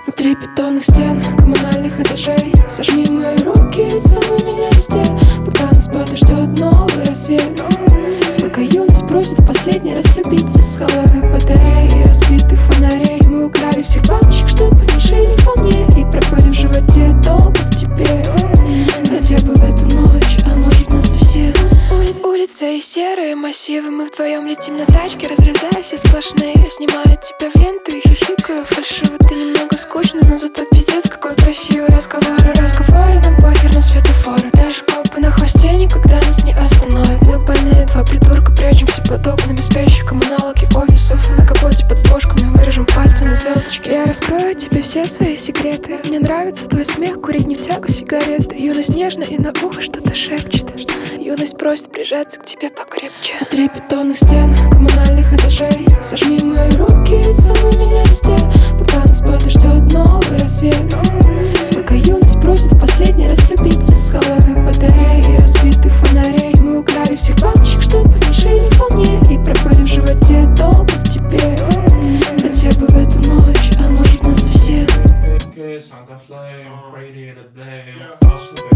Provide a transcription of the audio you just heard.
Внутри бетонных стен, коммунальных этажей. Сожми мои руки и целуй меня везде, пока нас подождет новый рассвет. Пока юность просит в последний раз влюбиться. С холодных батарей и разбитых фонарей мы украли всех бабочек, чтобы они жили во мне и пропали в животе долго в тебе. Хотя бы в эту ночь, а может насовсем. Улица и серые массивы. Мы вдвоем летим на тачке, разрезая все сплошные. Я снимаю тебя в ленты и хихикаю фальшиво. Ты немного скучный, но зато пиздец какой красивый. Разговоры, нам похер на светофоры. Даже копы на хвосте никогда нас не остановят. Мы больные два придурка, прячемся под окнами спящих коммуналок и офисов. На капоте под бошками вырежем пальцами звездочки. Я раскрою тебе все свои секреты. Мне нравится твой смех, курить не в тягу сигареты. Юность нежно и на ухо что-то шепчет. Юность просит прижаться к тебе покрепче. Внутри бетонных стен, коммунальных этажей. Сожми мои руки и целуй меня везде, пока нас подождет новый рассвет. Пока юность просит в последний раз влюбиться. С холодных батарей и разбитых фонарей мы украли всех бабочек, чтобы они жили во мне и пропали в животе долго в тебе. Хотя бы в эту ночь, а может насовсем.